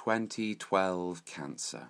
2012 Cancer.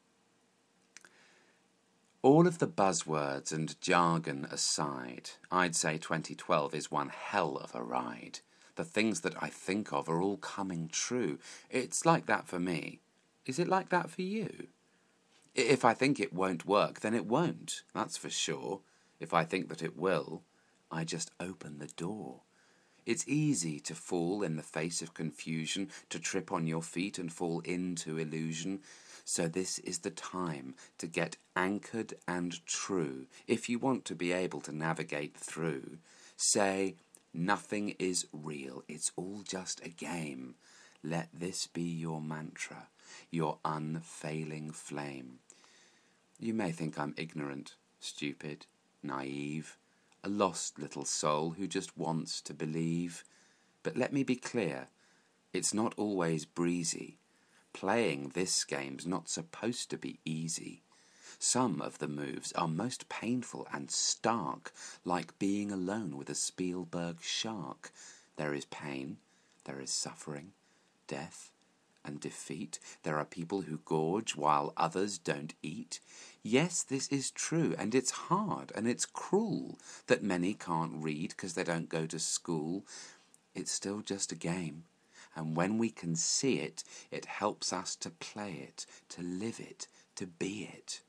All of the buzzwords and jargon aside, I'd say 2012 is one hell of a ride. The things that I think of are all coming true. It's like that for me. Is it like that for you? If I think it won't work, then it won't, that's for sure. If I think that it will, I just open the door. It's easy to fall in the face of confusion, to trip on your feet and fall into illusion. So this is the time to get anchored and true. If you want to be able to navigate through, say, nothing is real, it's all just a game. Let this be your mantra, your unfailing flame. You may think I'm ignorant, stupid, naive, a lost little soul who just wants to believe. But let me be clear, it's not always breezy. Playing this game's not supposed to be easy. Some of the moves are most painful and stark, like being alone with a Spielberg shark. There is pain, there is suffering, death, and defeat. There are people who gorge while others don't eat. Yes, this is true, and it's hard, and it's cruel that many can't read because they don't go to school. It's still just a game, and when we can see it, it helps us to play it, to live it, to be it.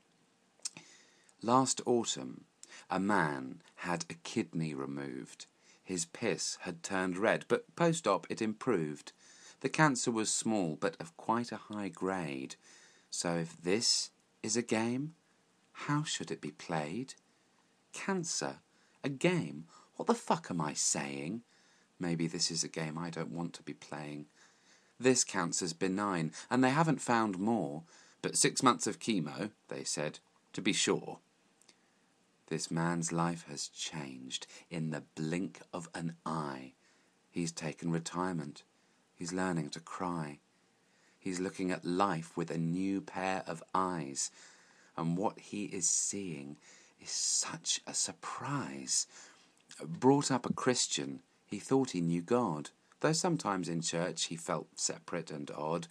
Last autumn, a man had a kidney removed. His piss had turned red, but post-op it improved. The cancer was small, but of quite a high grade. So if this is a game, how should it be played? Cancer? A game? What the fuck am I saying? Maybe this is a game I don't want to be playing. This cancer's benign, and they haven't found more. But 6 months of chemo, they said, to be sure. This man's life has changed in the blink of an eye. He's taken retirement. He's learning to cry. He's looking at life with a new pair of eyes. And what he is seeing is such a surprise. Brought up a Christian, he thought he knew God, though sometimes in church he felt separate and odd.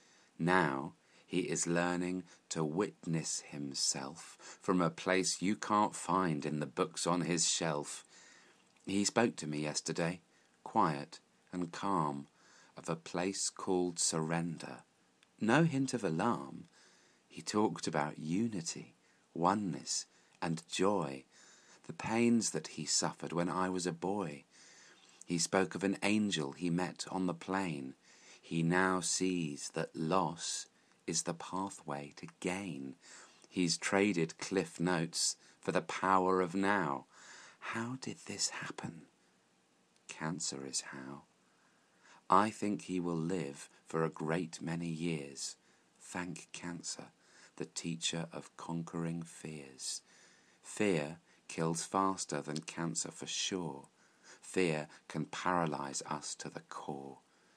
Now he is learning to witness himself from a place you can't find in the books on his shelf. He spoke to me yesterday, quiet and calm, of a place called surrender. No hint of alarm. He talked about unity, oneness, and joy, the pains that he suffered when I was a boy. He spoke of an angel he met on the plain. He now sees that loss is the pathway to gain. He's traded Cliff Notes for the power of now. How did this happen? Cancer is how. I think he will live for a great many years. Thank cancer, the teacher of conquering fears. Fear kills faster than cancer for sure. Fear can paralyze us to the core.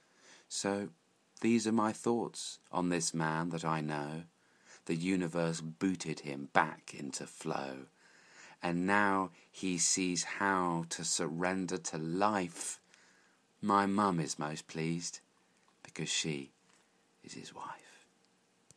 So these are my thoughts on this man that I know. The universe booted him back into flow. And now he sees how to surrender to life. My mum is most pleased because she is his wife.